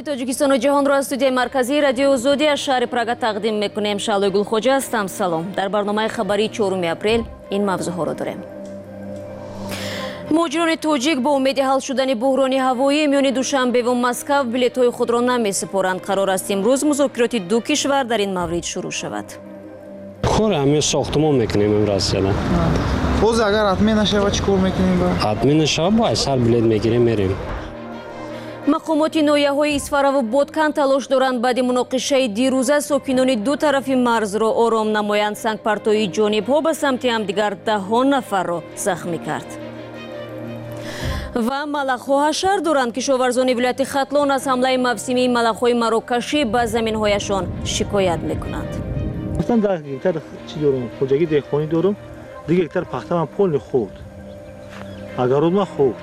توجیکستان و جهان را از استودیوی مرکزی رادیو آزادی از شهر پراگ تقدیم میکنیم. شعله گلخوجه هستم. سلام. در برنامه خبری 4 اپریل این موضوعها را داریم. مهاجران توجیک با امید حل شدن بحران هوایی میان دوشنبه و مسکو بلیط‌های خود را نمی‌سپارند. قرار است امروز مذاکرات دو کشور در این مورد شروع شود. کار همه ساختمان میکنیم امروز. باز اگر حتمی نشه چیکار میکنیم؟ حتمی نشه با سر بلیط میگیریم میریم. مقامات نویه‌های اسفاره و بادکن تلاش دارند بعد مناقشه دیروزه ساکنان دو طرف مرز را آرام نمایند. سنگپرتوی جانب‌ها به سمت همدیگر 10 نفر را زخمی کرد. و ملخ‌ها حشر دارند. کشاورزان ولایت ختلان از حمله موسمی ملخ‌های مراکشی به زمین‌هایشان شکایت می‌کنند. مثلا در گیتار چی دارم؟ خوجگی دهخانی دارم. دیگه گیتار پخته من پول خورد. اگر ما خورد.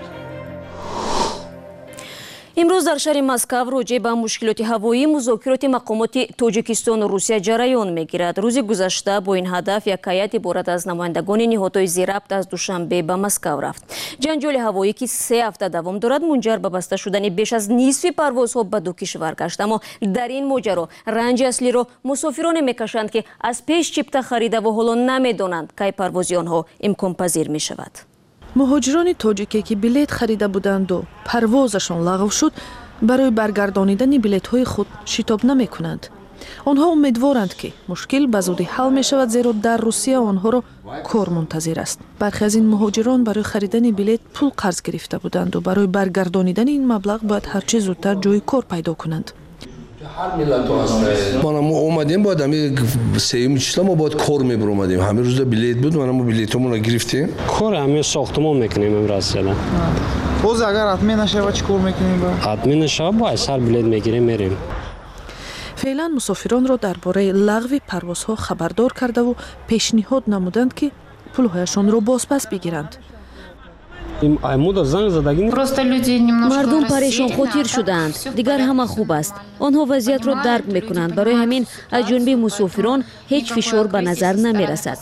امروز در شهر مسکو راجع به مشکلات هوایی مذاکرات مقامات تاجیکستان و روسیه جریان میگیرد. روز گذشته با این هدف یک هیئت عبارت از نمایندگان نهادهای ضبط از دوشنبه به مسکو رفت. جنجال هوایی که 3 هفته دوام دارد منجر به بسته شدن بیش از نصف پروازها به دو کشور گشت. اما در این ماجرا رنج اصلی را مسافران میکشند که از پیش چیپته خریده و حالا نمیدانند که پرواز آنها امکان پذیر می شود. مهاجران تاجیکی که بلیط خریده بودند و پروازشان لغو شد برای برگردانیدن بلیط‌های خود شتاب نمی‌کنند. آنها امیدوارند که مشکل به زودی حل می‌شود زیرا در روسیه آنها را کار منتظر است. برخی از این مهاجران برای خریدن بلیط پول قرض گرفته بودند و برای برگردانیدن این مبلغ باید هرچه زودتر جای کار پیدا کنند. ما اومدیم بعد همین سیوم چیزا ما باید کار میبر اومدیم. همین روز بلیط بود ما بلیطمون رو گرفتیم. کار همه ساختمان میکنیم امروز. باز اگر حتمی نشه چیکار میکنیم؟ حتمی نشه با سر بلیط میگیریم میریم. فعلا مسافران را درباره لغو پروازها خبردار کرده و پیشنهاد نمودند که پولهایشان را بازپس بگیرند. مردم پریشان خاطر شدند. دیگر همه خوب است. آنها وضعیت را درک میکنند. برای همین از جانب مسافران هیچ فشار به نظر نمی رسد.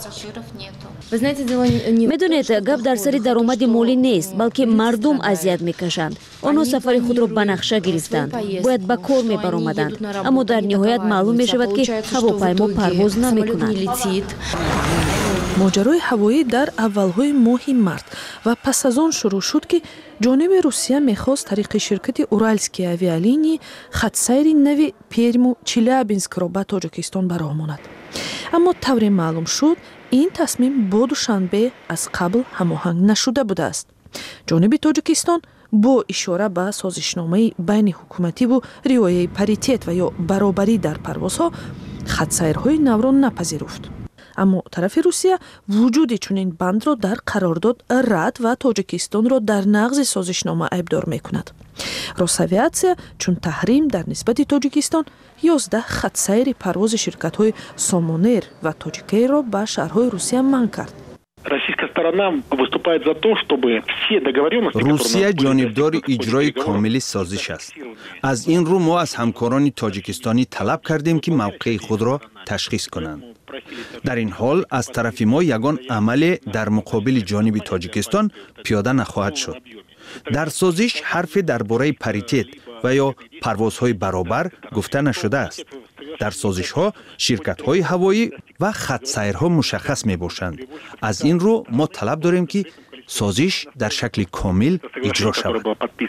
میدونید گپ در سر درآمد مالی نیست بلکه مردم اذیت میکشند. آنها سفر خود را به نقشه گرفتند. باید به کار میبرآمدند اما در نهایت معلوم میشود که هواپیما پرواز نمیکنند. ماجرای هوایی در اولهای ماه مارت و پس از آن شروع شد که جانب روسیه میخواست طریق شرکت اورالسکی آویالینی خط سیر نو پیرمو چلیابینسک را به تاجیکستان برآورد. اما طور معلوم شد این تصمیم با دوشنبه از قبل هماهنگ نشده بوده است. جانب تاجیکستان با اشاره به سازشنامه بین حکومتی و رعایت پاریتت و یا برابری در پروازها خط سیرهای نو را نپذیرفت. اما طرف روسیه وجود چنین بند را در قرارداد رد و تاجیکستان را در نقض سازشنامه عیبدار میکند. روساویاتسیا چون تحریم در نسبت تاجیکستان 11 خط سیر پرواز شرکت‌های سامونر و تاجیکی را به شهرهای روسیه منع کرد. روسیه جانبدار اجرای کامل سازش است. از این رو ما از همکاران تاجیکستانی طلب کردیم که موقع خود را تشخیص کنند. در این حال از طرف ما یگان عمل در مقابل جانب تاجیکستان پیاده نخواهد شد. در سازش حرف درباره پاریتت و یا پروازهای برابر گفته نشده است. در سازش ها شرکت های هوایی و خط سیرها مشخص می باشند. از این رو ما طلب داریم که سازش در شکل کامل اجرا شود.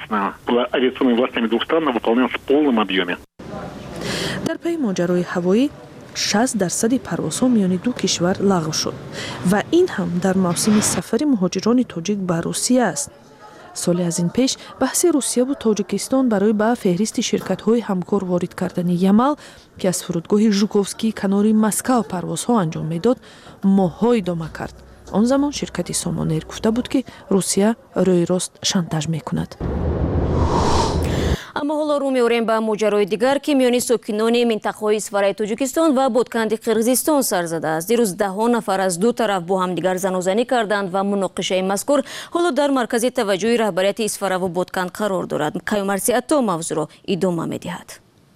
در پی ماجرای هوایی 60% پروازها میان دو کشور لغو شد و این هم در موسم سفر مهاجران تاجیک به روسیه است. سالی از این پیش بحث روسیه و تاجیکستان برای به فهرست شرکت‌های همکار وارد کردن یمل که از فرودگاه ژوکوفسکی کنار مسکو پروازها انجام میداد ماه‌ها ادامه کرد. آن زمان شرکت سامونر گفته بود که روسیه روی راست شانتاژ میکند. اما حالا رو می‌آوریم به ماجرای دیگر که میان ساکنان منطقه‌های اسفاره تاجیکستان و بادکند قرقیزستان سر زده است. دیروز 10 نفر از دو طرف با هم دیگر زنوزنی کردند و مناقشه مذکور حالا در مرکز توجه رهبریت اسفاره و بادکند قرار دارد. کیومرثی عطا موضوع را ادامه می‌دهد.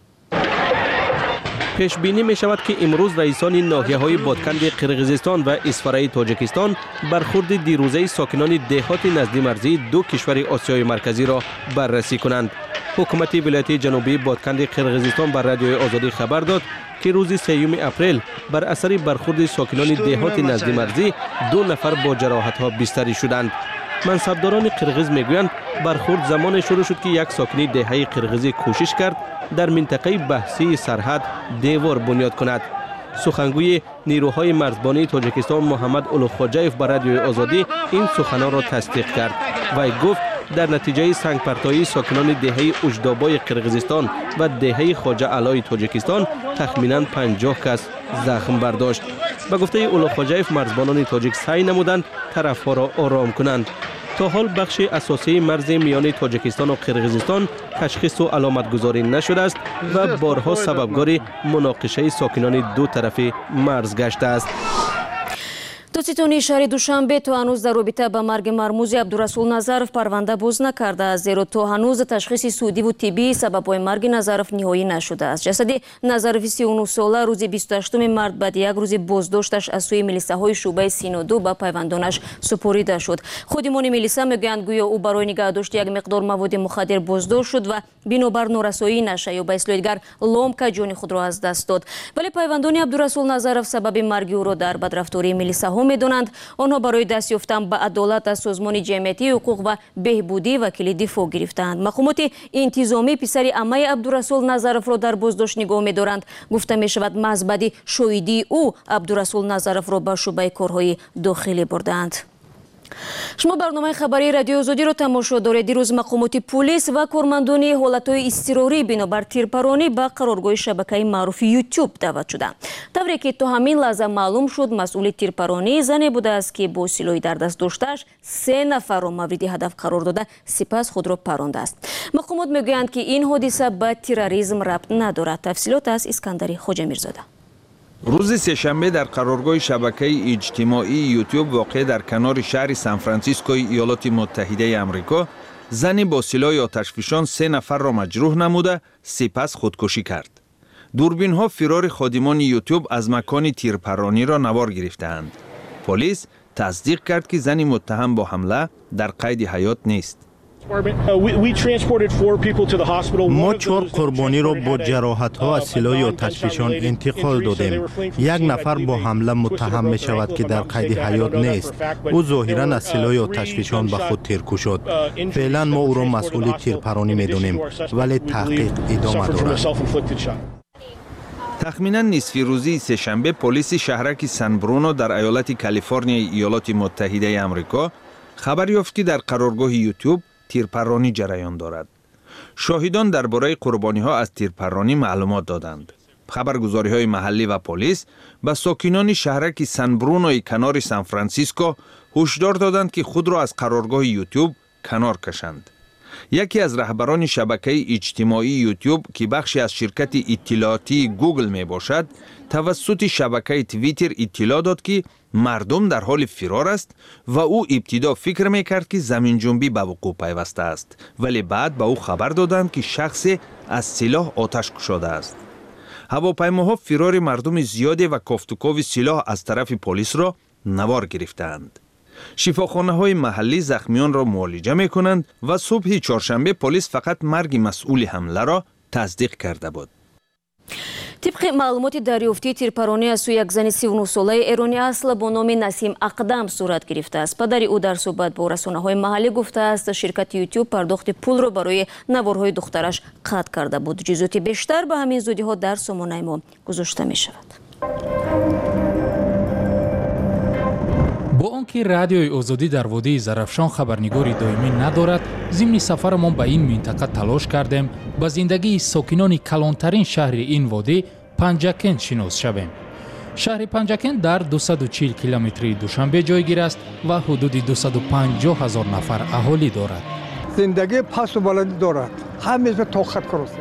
پیش بینی می شود که امروز رئیسان ناحیه‌های بادکند قرقیزستان و اسفاره تاجیکستان برخورد دیروزه ساکنان دهات نزدیک مرزی دو کشور آسیای مرکزی را بررسی کنند. حکومت ولایت جنوبی بادکند قرقیزستان بر رادیوی آزادی خبر داد که روز 3 اپریل بر اثر برخورد ساکنان دهات نزد مرزی 2 نفر با جراحت‌ها بستری شدند. منصبداران قرقیز میگویند برخورد زمان شروع شد که یک ساکنی دهه قرقیزی کوشش کرد در منطقه بحثی سرحد دیوار بنیاد کند. سخنگوی نیروهای مرزبانی تاجیکستان محمد اولوخواجایف بر رادیوی آزادی این سخنان را تصدیق کرد. وی گفت در نتیجه سنگپرتایی ساکنان دهه اجدابای قرقیزستان و دهه خواجه علای تاجیکستان تخمیناً 50 کس زخم برداشت. به گفته اولوخواجایف مرزبانان تاجیک سعی نمودند طرفها را آرام کنند. تا حال بخش اساسی مرز میان تاجیکستان و قرقیزستان تشخیص و علامت گذاری نشده است و بارها سببگار مناقشه ساکنان دو طرف مرز گشته است. دادستانی شهر دوشنبه تا هنوز در رابطه با مرگ مرموز عبدالرسول نظرов پرونده باز نکرده است، زیرا تا هنوز تشخیص سودی و طبی سببهای مرگ نظرов نهایی نشده است. جسد نظرов 39 ساله روز 28 مارد بعد یک روز بازداشتش از سوی میلیساهای شعبه 32 به پیوندانش سپرده شد. خودمان میلیسا میگویند گویا او برای نگهداشت یک مقدار مواد مخدر بازداشت شد و بنابر نورسایی نشه یا به اصطلاح دیگر لامکا جان خود را از دست داد. ولی پیوندان عبدالرسول نظرов سبب مرگ او را در بدرفتاری میلیساها میدونند. آنها برای دست یافتن به عدالت از سازمان جمعیتی حقوق و بهبودی وکیل دفاع گرفتند. مقامات انتظامی پسر عمه عبدالرسول نظرов را در بازداشت نگاه می‌دارند. گفته می‌شود محض بعد شاهدی او عبدالرسول نظرов را به شعبه کارهای داخلی بردند. شما برنامه خبری رادیو آزادی را تماشا دارید. دیروز مقامات پلیس و کارمندان حالتهای اضطراری بنابر تیرپرانی به قرارگاه شبکه معروف یوتیوب دعوت شدند. طوری که تا همین لحظه معلوم شد مسئول تیرپرانی زنی بوده است که با سلاح در دست داشته‌اش 3 نفر را مورد هدف قرار داده سپس خود را پرانده است. مقامات میگویند که این حادثه به تروریسم ربط ندارد. تفصیلات از اسکندری خواجه میرزاده. روز سه‌شنبه در قرارگاه شبکه اجتماعی یوتیوب واقع در کنار شهر سان فرانسیسکوی ایالات متحده آمریکا زنی با سلاح آتشفشان 3 نفر را مجروح نموده سپس خودکشی کرد. دوربین‌ها فرار خادمان یوتیوب از مکان تیرپرانی را نوار گرفتند. پلیس تصدیق کرد که زن متهم با حمله در قید حیات نیست. ما 4 قربانی را با جراحت‌ها از سلاح آتشفشان انتقال دادیم. یک نفر با حمله متهم می شود که در قید حیات نیست. او ظاهراً از سلاح آتشفشان به خود تیر شد. فعلا ما او را مسئول تیرپرانی می دانیم ولی تحقیق ادامه دارد. تخمیناً نصف روزی سه‌شنبه پلیس شهرک سان برونو در ایالت کالیفرنیا ایالات متحده آمریکا خبر یافت که در قرارگاه یوتیوب تیرپرانی جریان دارد. شاهدان درباره قربانی‌ها از تیرپرانی معلومات دادند. خبرگزاری‌های محلی و پلیس به ساکنان شهرک سان برونوی کنار سان فرانسیسکو هشدار دادند که خود را از قرارگاه یوتیوب کنار کشند. یکی از رهبران شبکه اجتماعی یوتیوب که بخشی از شرکت اطلاعاتی گوگل می باشد توسط شبکه توییتر اطلاع داد که مردم در حال فرار است و او ابتدا فکر می کرد که زمین جنبی به وقوع پیوسته است، ولی بعد به او خبر دادند که شخصی از سلاح آتش کشاده است. هواپیماها فرار مردم زیادی و کافتوکاو سلاح از طرف پلیس را نوار گرفتند. شفاخانه‌های محلی زخمیان را معالجه می‌کنند و صبح چهارشنبه پلیس فقط مرگ مسئول حمله را تصدیق کرده بود. طبق معلومات دریافتی تیرپرانی از سوی یک زن 39 ساله ایرانی اصل با نام نسیم اقدم صورت گرفته است. پدر او در صحبت با رسانه‌های محلی گفته است شرکت یوتیوب پرداخت پول را برای نوارهای دخترش قطع کرده بود. جزئیات بیشتر به همین زودی‌ها در سامانه ما گذاشته می‌شود. با آنکه رادیوی آزادی در وادی زرافشان خبرنگاری دائمی ندارد، ضمن سفرمان به این منطقه تلاش کردیم با زندگی ساکنان کلانترین شهر این وادی پنجکن شناس شویم. شهر پنجکن در 240 کیلومتری دوشنبه جایگیر است و حدود 250,000 نفر اهالی دارد. زندگی پس و بلند دارد. همه به طاقت کرده.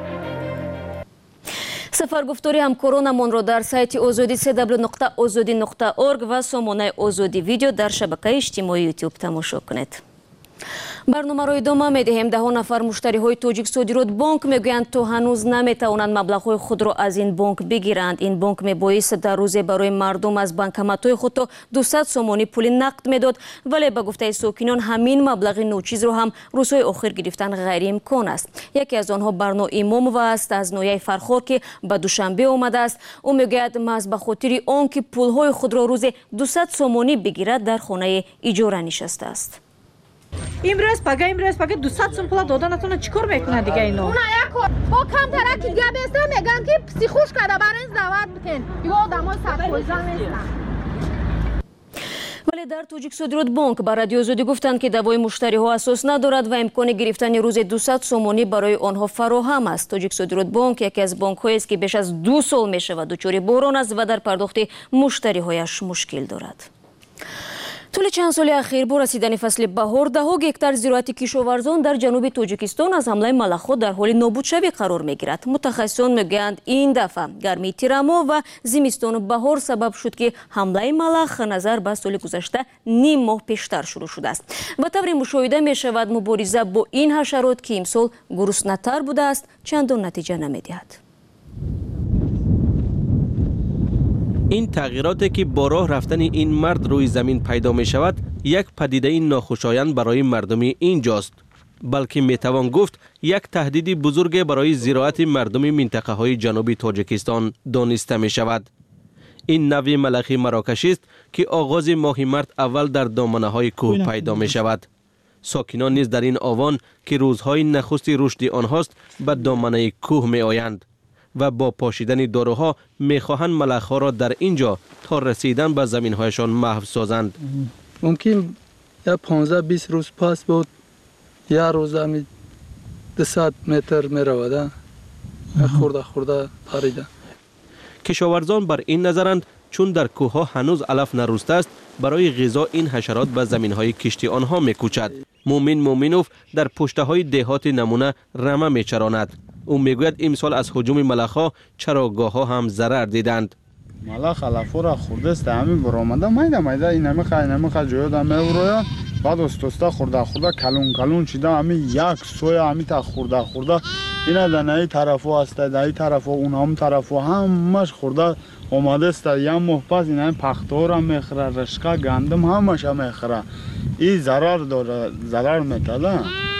سفرگفتاری همکارانمان را در سایت آزادی www.azadi.org و سامانه آزادی ویدیو در شبکه اجتماعی یوتیوب تماشا کنید. барномаро идома медиҳем. 10 нафар муштариҳои Тоҷик Содирот Бонк мегӯянд то ҳанӯз наметавонанд маблағҳои худро аз ин бонк бигиранд. Ин бонк мебоист дар рӯзе барои мардум аз банкоматҳои худ то 200 сомонӣ пули нақд медод, вале ба гуфтаи сокинон ҳамин маблағи ночизро ҳам рӯзҳои охир гирифтан ғайриимкон аст. Яке аз онҳо Барно Имомова аст аз ноҳияи Фархор ки ба Душанбе омадааст. Ӯ мегӯяд маҳз ба хотири он ки пулҳои худро рӯзе 200 сомонӣ бигирад дар хонаи иҷора нишастааст. имрӯз пага 200 сом пула дода натона чикор мекунад дига ино бо камтара ки габеста меган ки психуш када барин дават битен ё одамои сабхойза нестан. вале дар Тоҷик Содирот Бонк ба Радиои Озодӣ гуфтанд ки давои муштариҳо асос надорад ва имкони гирифтани рӯзе 200 сомонӣ барои онҳо фароҳам аст. Тоҷик Содирот Бонк яке аз бонкҳоест ки беш аз 2 сол мешавад дучори бӯрон аст ва дар пардохти муштариҳояш мушкил дорад. طول چند سال اخیر با رسیدن فصل بهار دهها گکتار زراعت کشاورزان در جنوب تاجیکستان از حمله ملخ‌ها در حال نابودشوی قرار میگیرد. متخصصان میگویند این دفعه گرمی تیرما و زمستان بهار سبب شد که حمله ملخ نظر به سال گذشته نیم ماه پیشتر شروع شده است. به طور مشاهده میشود مبارزه با این حشرات که امسال گرسنه‌تر بوده است چندان نتیجه نمیدهد. این تغییراتی که با راه رفتن این مرد روی زمین پیدا می شود یک پدیده ناخوشایند برای مردم اینجاست، بلکه می توان گفت یک تهدید بزرگ برای زراعت مردم منطقه های جنوبی تاجیکستان دانسته می شود. این نوع ملخ مراکشی است که آغاز ماه مارس اول در دامنه های کوه پیدا می شود. ساکنان نیز در این آوان که روزهای نخست رشد آنهاست به دامنه کوه می آیند و با پاشیدن داروها میخواهند ملخ‌ها را در اینجا تا رسیدن به زمین‌هایشان محو سازند. ممکن یا 15-20 روز پس بود یا روز 200 متر میرود خورده پریده. کشاورزان بر این نظرند چون در کوه‌ها هنوز علف نرسته است برای غذا این حشرات به زمین‌های کشتی آنها میکوچد. مومنوف در پشته‌های دهات نمونه رمه میچراند. او میگوید امسال از هجوم ملخ‌ها چراگاه‌ها هم ضرر دیدند. ملخ علفو را خورده است همین برآمده مایده این نمیخواد جویا میبروه بعد استوستا خورده کلون چیده همین یک سویا همین تا خورده اینا در این طرفو است در این طرفو اون هم طرفو همش خورده اومده است یا محفظ این پختو را میخوره رشقه گندم همش میخوره این ضرر داره ضرر میتاله.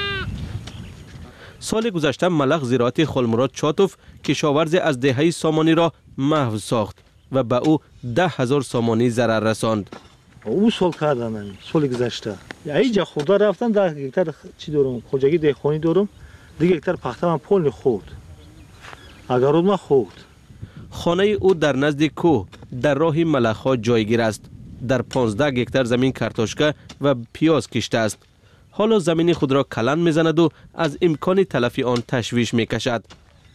سال گذشته ملخ زراعت خلمراد چاتوف کشاورز از دهه سامانی را محو ساخت و به او 10,000 سامانی ضرر رساند. او سال کردم من سال گذشته اینجا خورده رفتم 10 هکتار چی دارم خوجگی دهخانی دارم دیگه هکتار پخته من پول خورد اگرود من خورد. خانه او در نزد کوه در راه ملخ‌ها جایگیر است. در 15 هکتار زمین کارتوشکا و پیاز کشته است. حالا زمین خود را کلان میزند و از امکان تلفی آن تشویش میکشد.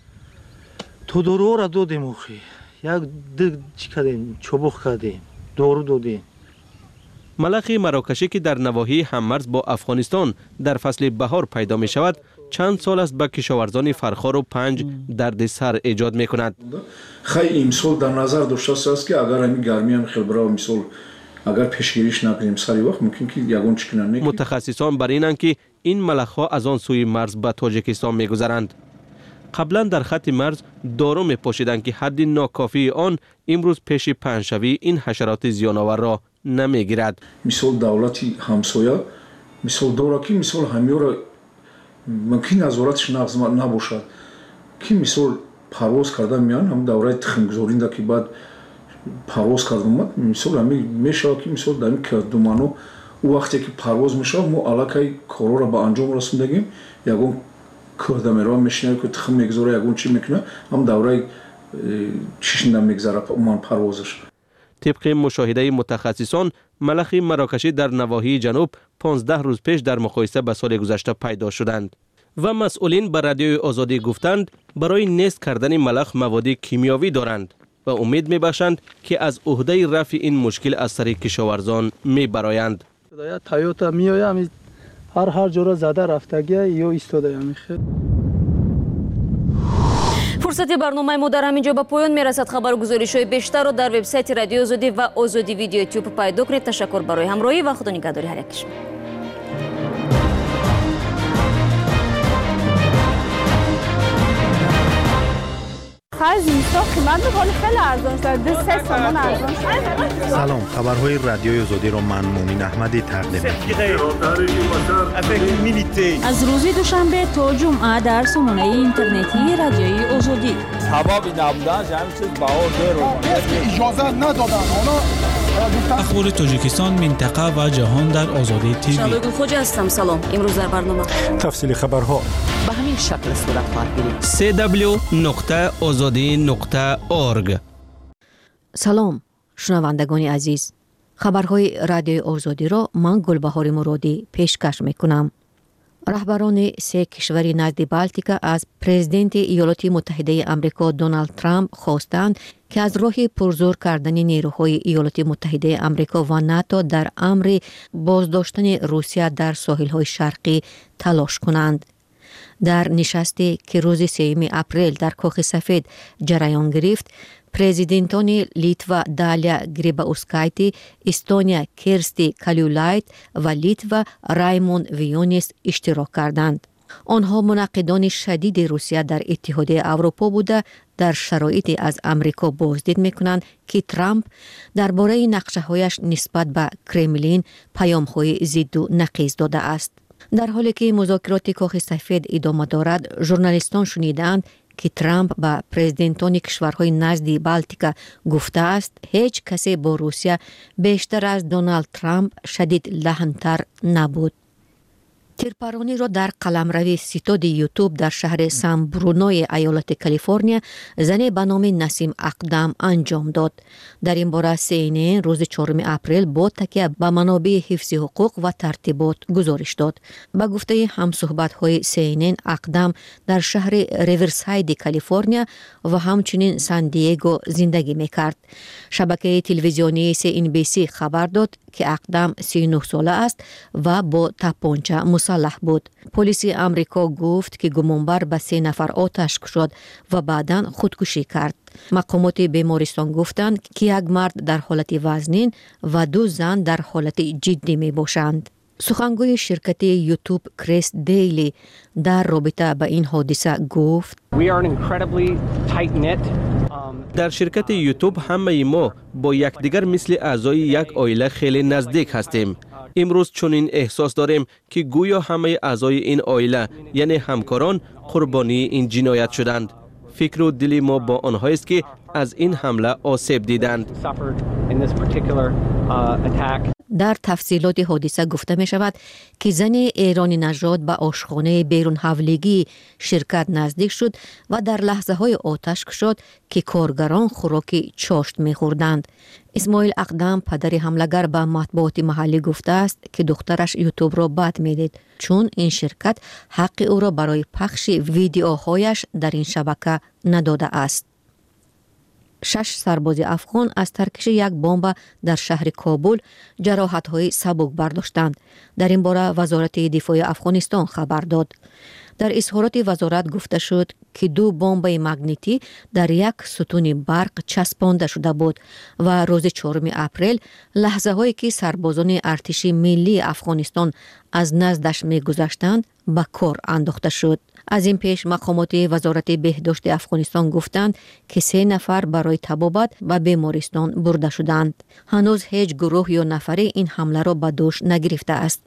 تو دارو را دادیم اوخی یک چی کردیم چوبخ کردیم دارو دادیم. ملخ مراکشی که در نواحی هممرز با افغانستان در فصل بهار پیدا می شود چند سال است به کشاورزان فرخار و پنج دردسر ایجاد می کند. خیلی امسال در نظر داشته است که اگر همین گرمی هم خیلی برای امسال اگر پیشگیریش نکنیم سری وقت ممکن که یگان چکنن نکنیم. متخصصان بر اینند که این ملخ‌ها از آن سوی مرز به تاجیکستان می‌گذرند. قبلا در خط مرز دارو می‌پاشیدند که حد ناکافی آن امروز پیش پنجشوی این حشرات زیان‌آور را نمی‌گیرد. مثال دولت همسایه مثال داره که مثال همیورا ممکن نظارتش نباشد که مثال پرواز کردن میان هم دوره تخمگذارینده که بعد پرواز کردم مثال همی میشه که مثال دمی که دومانو او وقتی که پرواز میشه ما علاقه کارو را به انجام رسوندگیم یگون کردم را میشنه که تخم میگذاره یگون چی میکنه هم دوره چیشنده میگذاره من پروازش. طبق مشاهده متخصصان ملخ مراکشی در نواحی جنوب 15 روز پیش در مقایسه به سال گذشته پیدا شدند و مسئولین به رادیوی آزادی گفتند برای نیست کردن ملخ مواد کیمیاوی دارند و امید میبخشند که از عهده رفع این مشکل از سر کشاورزان میبرایند. تایوتا میایم هر جا را زده رفتگی یا ایستاده میخه. فرصت برنامه ما در همینجا به پایان میرسد. خبر و گزارش‌های بیشتر را در وبسایت رادیو آزادی و آزادی ویدیو یوتیوب پیدا کنید. تشکر برای همراهی و خدا نگهداری هر یک شما. آخر زمستان قیمت میکنه خیلی ارزان شده 3 تومان ارزان شده. سلام، خبرهای رادیوی آزادی را من مومین احمدی تقدیم می‌کنم. از روز دوشنبه تا جمعه در سامانه اینترنتی رادیوی آزادی. حبابی نبودن همین چیز بهار داره. اجازه ندادن اونا. اخبار تاجیکستان، منطقه و جهان در آزادی تیوی. شبگون خوج هستم. سلام. امروز در برنامه تفصیل خبرها به همین شکل صورت خواهد گرفت. www.azadi.org. سلام شنوندگان عزیز، خبرهای رادیوی آزادی را من گلبهار مرادی پیشکش میکنم. رهبران 3 کشور نزد بالتیکا از پرزیدنت ایالات متحده آمریکا دونالد ترامپ خواستند که از راه پرزور کردن نیروهای ایالات متحده آمریکا و ناتو در امر بازداشتن روسیه در ساحل‌های شرقی تلاش کنند. در نشستی که روز 3 اپریل در کاخ سفید جریان گرفت، پرزیدنتان لیتوا دالیا گریباوسکایتی، استونیا کیرستی کالیولایت و لیتوا رایمون ویونیس اشتراک کردند. آنها مناقضان شدید روسیه در اتحادیه اروپا بوده در شرایطی از امریکا بازدید میکنند که ترامپ درباره نقشه‌هایش نسبت به کرملین پیام‌های ضد و نقیض داده است. در حالی که مذاکرات کاخ سفید ادامه دارد، ژورنالیستان شنیدند که ترامپ با پرزیدنتان کشورهای نزد بالتیکا گفته است هیچ کسی با روسیه بیشتر از دونالد ترامپ شدید لحن‌تر نبود. تیرپرانی را در قلمرو ستاد یوتیوب در شهر سان برونوی ایالت کالیفرنیا زنی به نام نسیم اقدم انجام داد. در این باره CNN روز 4 اپریل با تکیه به منابع حفظ حقوق و ترتیبات گزارش داد. به گفته همصحبت‌های CNN، اقدم در شهر ریورساید کالیفرنیا و همچنین سان دیگو زندگی می‌کرد. شبکه تلویزیونی CNBC خبر داد که اقدم 39 ساله است و با تپانچه مسلح بود. پلیس آمریکا گفت که گمانبر به 3 نفر آتش کشید و بعداً خودکشی کرد. مقامات بیمارستان گفتند که یک مرد در حالت وزنین و 2 زن در حالت جدی می باشند. سخنگوی شرکت یوتیوب کریس دیلی در رابطه با این حادثه گفت: در شرکت یوتیوب همه ما با یکدیگر مثل اعضای یک عائله خیلی نزدیک هستیم. امروز چنین احساس داریم که گویا همه اعضای این عائله یعنی همکاران قربانی این جنایت شدند. فکر و دل ما با آنها است که از این حمله آسیب دیدند. در تفصیلات حادثه گفته می شود که زن ایرانی نژاد به آشخانه بیرون حولگی شرکت نزدیک شد و در لحظه های آتش کشید که کارگران خوراک چاشت می خوردند. اسماعیل اقدم پدر حملگر به مطبوعات محلی گفته است که دخترش یوتیوب را بد می دید چون این شرکت حق او را برای پخش ویدیوهایش در این شبکه نداده است. 6 سرباز افغان از ترکش یک بمب در شهر کابل جراحت‌های سبک برداشتند. در این باره وزارت دفاع افغانستان خبر داد. در اظهارات وزارت گفته شد که 2 بمب مگنیتی در یک ستون برق چسبانده شده بود و روز 4 اپریل لحظه هایی که سربازان ارتش ملی افغانستان از نزدش می گذشتند به کار انداخته شد. از این پیش مقامات وزارت بهداشت افغانستان گفتند که 3 نفر برای طبابت به بیمارستان برده شدند. هنوز هیچ گروه یا نفری این حمله را به دوش نگرفته است.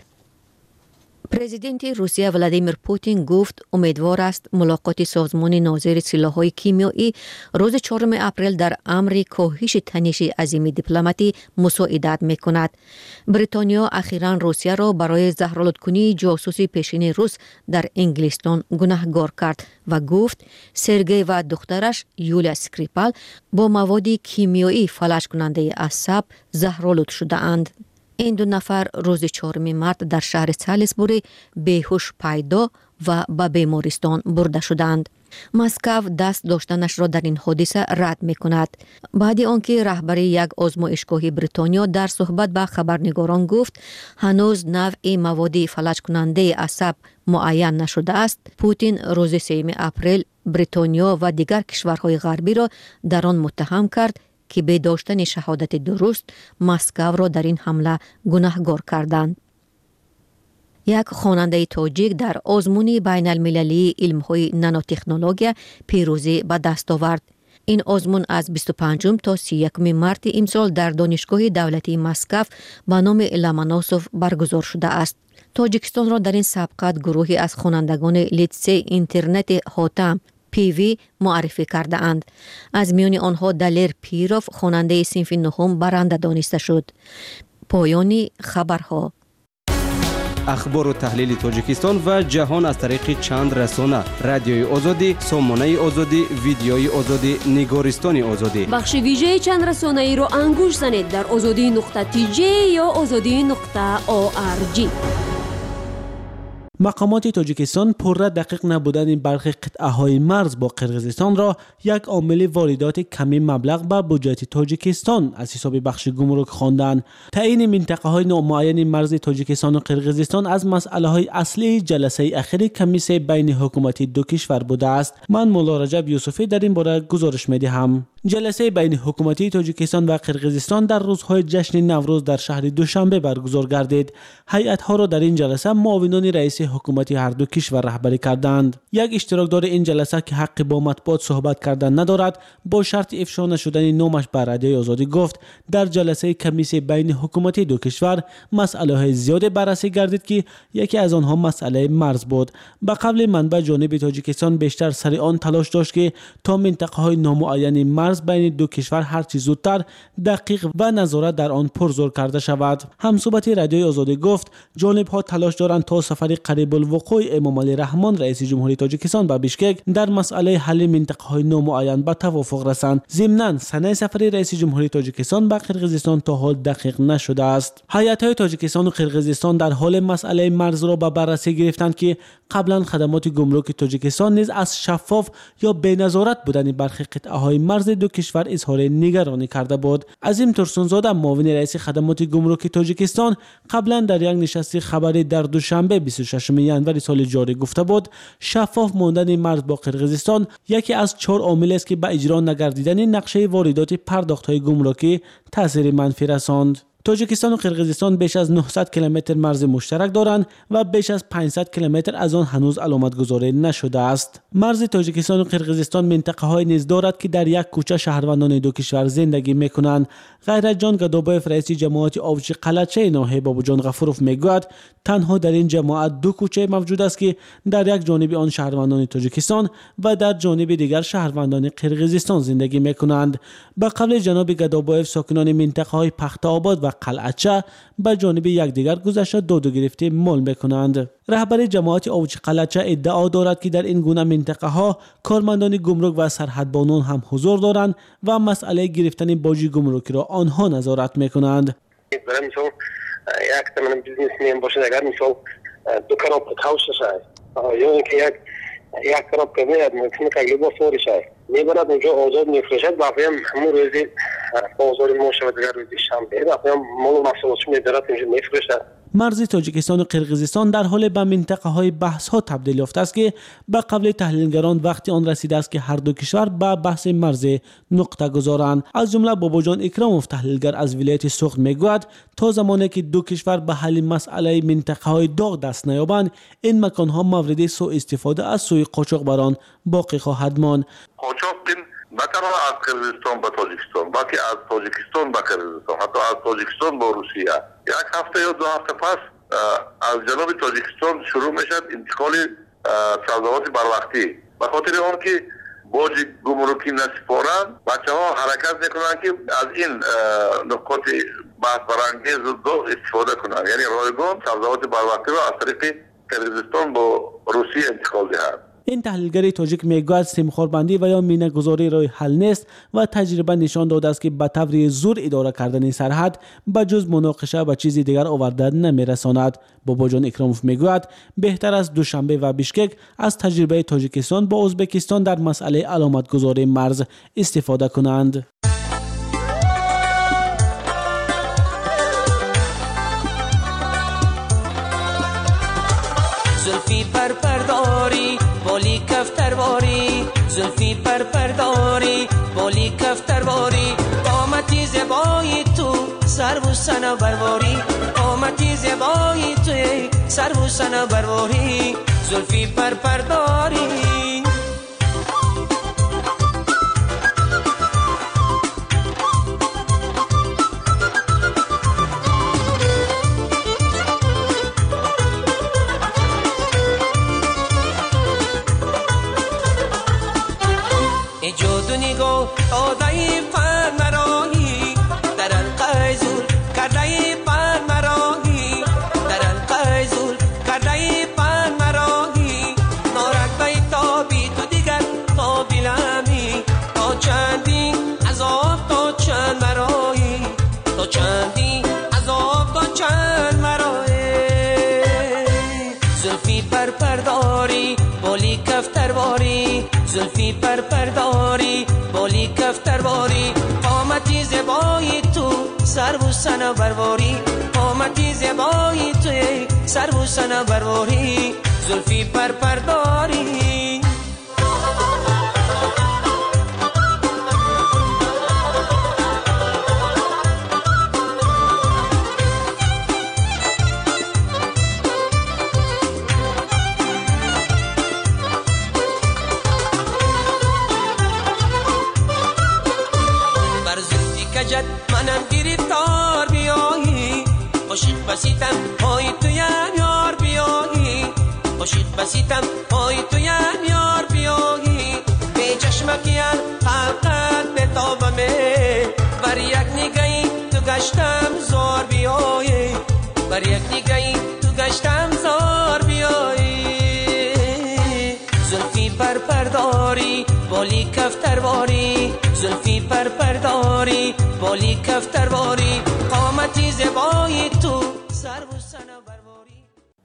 پرزیدنت روسیه ولادیمیر پوتین گفت امیدوار است ملاقات سازمان ناظر سلاح‌های کیمیایی روز 4 اپریل در امر کاهش تنش عظیم دیپلماتی مساعدت می‌کند. بریتانیا اخیراً روسیه را برای زهرآلودکنی جاسوسی پیشین روس در انگلستان گناهکار کرد و گفت سرگئی و دخترش یولیا اسکریپال با مواد کیمیایی فلج کننده اعصاب زهرآلود شده اند. این 2 نفر روز 4 مارس در شهر سالیسبوری بیهوش پیدا و به بیمارستان برده شدند. مسکو دست داشتنش را در این حادثه رد می کند. بعد آنکه رهبر یک آزمایشگاه بریتانیا در صحبت با خبرنگاران گفت هنوز نوع مواد فلج کننده اعصاب معین نشده است، پوتین روز 3 اپریل بریتانیا و دیگر کشورهای غربی را در آن متهم کرد که به داشتن شهادت درست مسکو را در این حمله گناهکار کردند. یک خواننده تاجیک در آزمون بین المللی علم‌های نانوتکنولوژی پیروزی به دست آورد. این آزمون از 25 تا 31 مارت امسال در دانشگاه دولتی مسکو با نام لامانوسوف برگزار شده است. تاجیکستان را در این سبقت گروهی از خوانندگان لیتسه اینترنت حاتم پیوی معرفی کرده اند. از میان آنها دلیر پیروف خواننده صنف نهم برنده دانسته شد. پایان خبرها. اخبار و تحلیل تاجیکستان و جهان از طریق چند رسانه: رادیوی آزادی، سامانه آزادی، ویدیوی آزادی، نگارستان آزادی. بخش ویژه چند رسانه ای رو انگوش زنید در azadi.tj یا azadi.org. مقامات تاجیکستان پر دقیق نبودن برخی قطعه‌های مرز با قرقیزستان را یک عامل واردات کمی مبلغ به بودجه تاجیکستان از حساب بخش گمرک خواندند. تعیین منطقه‌های نامعین مرز تاجیکستان و قرقیزستان از مسئله‌های اصلی جلسه اخیر کمیسیون بین حکومت دو کشور بوده است. من مولا رجب یوسفی در این باره گزارش می‌دهم. جلسه بین حکومتی تاجیکستان و قرقیزستان در روزهای جشن نوروز در شهر دوشنبه برگزار گردید. هیئت‌ها را در این جلسه معاونان رئیس حکومتی هر دو کشور رهبری کردند. یک اشتراکدار این جلسه که حق با مطبوعات صحبت کردن ندارد، با شرط افشا نشدن نامش به رادیوی آزادی گفت در جلسه کمیسیون بین حکومتی دو کشور مسائل زیاد بررسی گردید که یکی از آنها مسئله مرز بود. به قول منبع جانب تاجیکستان بیشتر سر آن تلاش داشت که تا منطقه‌های نامعین مرز بین دو کشور هر چه زودتر دقیق و نظارت در آن پرزور کرده شود. همصحبت رادیوی آزادی گفت جانب‌ها تلاش دارند تا سفر قریب الوقوع امام علی رحمان رئیس جمهوری تاجیکستان به بیشکک در مسئله حل منطقه‌های نامعین به توافق رسند. ضمناً سنه سفر رئیس جمهوری تاجیکستان به قرقیزستان تا حال دقیق نشده است. هیئت‌های تاجیکستان و قرقیزستان در حال مسئله مرز را به بررسی گرفتند که قبلا خدمات گمرک تاجیکستان نیز از شفاف یا بی‌نظارت بودن برخی قطعه‌های مرز دو کشور اظهار نگرانی کرده بود. عظیم ترسونزاده معاون رئیس خدمات گمرک تاجیکستان قبلا در یک نشست خبری در دوشنبه 26 ژانویه سال جاری گفته بود شفاف ماندن مرز با قرقیزستان یکی از 4 عامل است که به اجرا نگردیدن نقشه واردات پرداخت‌های گمرکی تاثیر منفی رساند. تاجیکستان و قرقیزستان بیش از 900 کیلومتر مرز مشترک دارند و بیش از 500 کیلومتر از آن هنوز علامت گذاری نشده است. مرز تاجیکستان و قرقیزستان منطقه‌های نیز دارد که در یک کوچه شهروندان دو کشور زندگی می‌کنند. غیرتجان گدابایف رئیس جماعت آوچی قلچه ناحیه بابوجان غفوروف میگوید تنها در این جماعت 2 کوچه موجود است که در یک جانب آن شهروندان تاجیکستان و در جانب دیگر شهروندان قرقیزستان زندگی می‌کنند. به قول جناب گدابایف ساکنان منطقه‌های پخت‌آباد و قلعچه به جانب یکدیگر گذشته داد و گرفته مال می‌کنند. رهبر جماعت آوچی قلعچه ادعا دارد که در این گونه منطقه‌ها کارمندان گمرک و سرحدبانان هم حضور دارند و مسئله گرفتن باج گمرکی را آنها نظارت می‌کنند. برای مثال یک تمام بیزنسمن باشه اگر مثال دکان پتاوش شه یا اینکه یک طرف کمیاد ممکنه که با فوری شه میبرد اونجا آزاد میفروشد و همون روزی بازار موشه و دیگر روزی شنبه و مال و محصولاتش میبرد اونجا میفروشد. مرز تاجیکستان و قرقیزستان در حال به منطقه‌های بحث‌ها تبدیل یافته است که به قول تحلیلگران وقتی آن رسیده است که هر دو کشور به بحث مرز نقطه گذارند. از جمله باباجان اکراموف تحلیلگر از ولایت سوخت میگوید تا زمانی که دو کشور به حل مسئله منطقه‌های داغ دست نیابند این مکان‌ها مورد سوء استفاده از سوی قاچاقبران باقی خواهد ماند. قاچاق نه تنها از قرقیزستان به تاجیکستان بلکه از تاجیکستان به قرقیزستان حتی از تاجیکستان با روسیه یک هفته یا 2 هفته پس از جنوب تاجیکستان شروع میشد انتقال سبزوات بروقتی به خاطر آن که باج گمرکی نسپارند بچه‌ها حرکت میکنند که از این نقاط بحث برانگیز استفاده کنند یعنی رایگان سبزوات بروقتی را از طریق قرقیزستان با روسیه انتقال دهند. این تحلیلگر تاجیک میگوید سیمخواربندی و یا مینه‌گذاری راه حل نیست و تجربه نشان داده است که به طور زور اداره کردن سرحد به جز مناقشه و چیزی دیگر آورده نمیرساند. باباجان اکراموف میگوید بهتر از دوشنبه و بیشکک از تجربه تاجیکستان با ازبکستان در مسئله علامتگذاری مرز استفاده کنند. زلفی پرداری بالی کفترواری زلفی پرداری بالی کفترواری قامتی زبای تو سر و سنا برواری قامتی زبای تو سر و سنا برواری زلفی پرداری کفترواری زلفی پرپرداری بالی کفترواری قامتی زبای تو سر و سنورواری قامتی زبای تو سر و سنورواری زلفی پرپرداری منم گریفتار بیایی عاشق بسیتم پای تویم یار بیایی عاشق بسیتم پای تویم یار بیایی به چشمکیم حقیقت بتابمه بر یک نگاهی تو گشتم زار بیایی بر یک نگاهی تو گشتم زار بیایی زلفی پرپرداری بالی کفترواری زلفی پرپرداری بالی کفترواری قامتی زبای تو سر و سنورواری.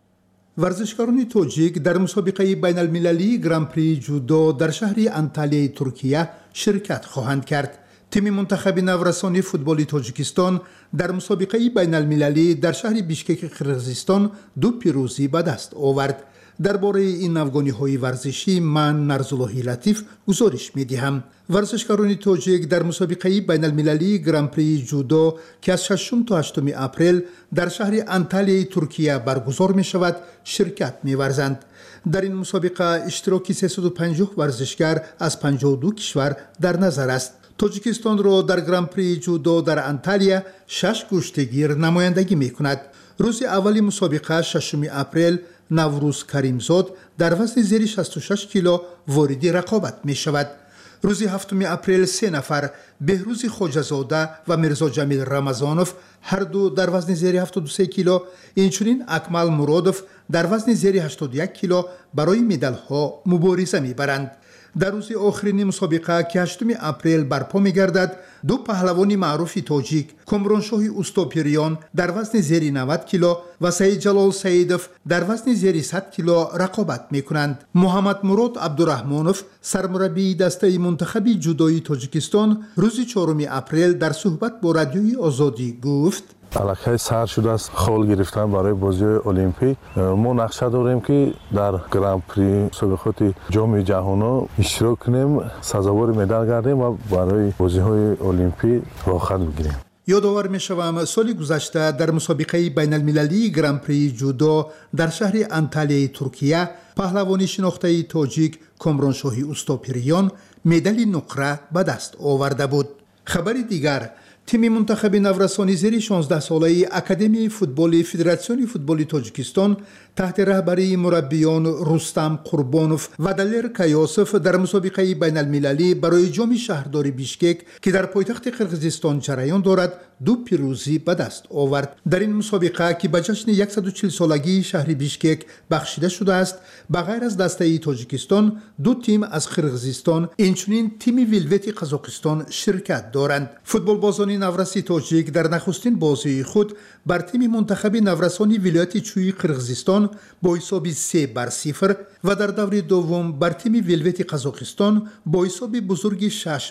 ورزشکاران توجیک در مسابقه بین المللی گران پری جودو در شهر انتالیای ترکیه شرکت خواهند کرد. تیم منتخب نورسانی فوتبال تاجیکستان در مسابقه بین المللی در شهر بیشکک قرقیزستان 2 پیروزی به دست آورد. درباره این افغانی‌های ورزشی من نرزاللهی لطیف گزارش می‌دهم. ورزشکاران توجیک در مسابقه بین المللی گران پری جودو که از 6 تا 8 اپریل در شهر انتالیای ترکیه برگزار می‌شود شرکت می‌ورزند. در این مسابقه اشتراک 350 ورزشکار از 52 کشور در نظر است. تاجیکستان را در گران پری جودو در انتالیا 6 کشتیگیر نمایندگی می‌کند. روز اول مسابقه 6 اپریل نوروز کریمزاد در وزن زیر 66 کیلو وارد رقابت می شود. روز 7 اپریل 3 نفر بهروز خوجزاده و مرزا جمیل رمضانوف هر دو در وزن زیر 73 کیلو، اینچنین اکمل مرادوف در وزن زیر 81 کیلو برای مدال ها مبارزه می برند. در روز آخرین مسابقه که 8 اپریل برپا می گردد، 2 پهلوان معروف تاجیک کامرانشاه اوستاپیریان در وزن زیر 90 کیلو و سید جلال سیدوف در وزن زیر 100 کیلو رقابت می کنند. محمد مراد عبدالرحمانوف سرمربی دسته منتخب جودوی تاجیکستان روز 4 اپریل در صحبت با رادیوی آزادی گفت: علاقه سر شده است خول گرفتن برای بازی المپیک. ما نقشه داریم که در گران پری مسابقات جام جهانی اشتراک کنیم، سزاوار مدال گردیم و برای بازی های المپیک راه خط بگیریم. یادآور می‌شوم سال گذشته در مسابقه بین المللی گران پری جودو در شهر انتالیای ترکیه پهلوانی شناخته تاجیک کامرانشاه اوستاپیریان مدال نقره به دست آورده بود. خبر دیگر، تیم منتخب نورسانی زیر 16 ساله اکادمی فوتبال فدراسیون فوتبال تاجیکستان تحت رهبری مربیان رستم قربانوف و دلیر کیاسوف در مسابقه بین المللی برای جام شهرداری بیشکک که در پایتخت قرقیزستان جریان دارد 2 پیروزی به دست آورد. در این مسابقه که به جشن 140 سالگی شهر بیشکک بخشیده شده است، بغیر از دسته تاجیکستان 2 تیم از قرقیزستان اینچنین تیم ویلوت قزاقستان شرکت دارند. فوتبال بازان نورسی تاجیک در نخستین بازی خود بر تیم منتخب نورسانی ولایت چوی قرقیزستان با حساب 3-0 و در دور دوم بر تیم ویلوت قزاقستان با حساب بزرگ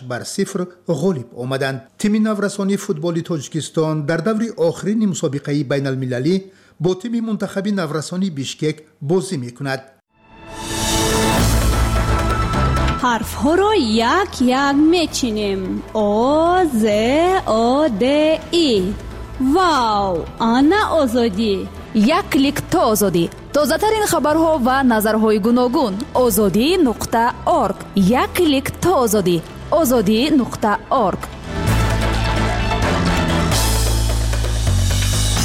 6-0 غالب آمدند. تیم نورسانی فوتبال تاجیکستان در دور آخرین مسابقه بین المللی با تیم منتخب نورسانی بیشکک بازی می کند. حرف ها را یک یک میچینیم. آ ز آ د ای. واو، آنا آزادی. یک کلیک تا آزادی. تازه ترین خبرها و نظرهای گوناگون. azadi.org. یک کلیک تا آزادی. azadi.org.